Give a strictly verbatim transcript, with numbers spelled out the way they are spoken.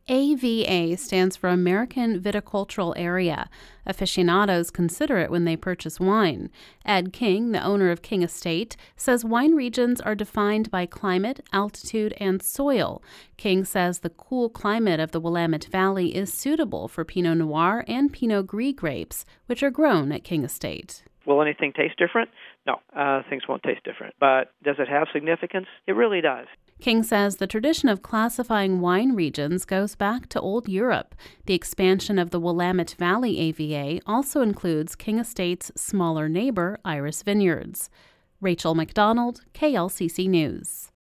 A V A stands for American Viticultural Area. Aficionados consider it when they purchase wine. Ed King, the owner of King Estate, says wine regions are defined by climate, altitude, and soil. King says the cool climate of the Willamette Valley is suitable for Pinot Noir and Pinot Gris grapes, which are grown at King Estate. Will anything taste different? No, uh, things won't taste different. But does it have significance? It really does. King says the tradition of classifying wine regions goes back to Old Europe. The expansion of the Willamette Valley A V A also includes King Estate's smaller neighbor, Iris Vineyards. Rachel McDonald, K L C C News.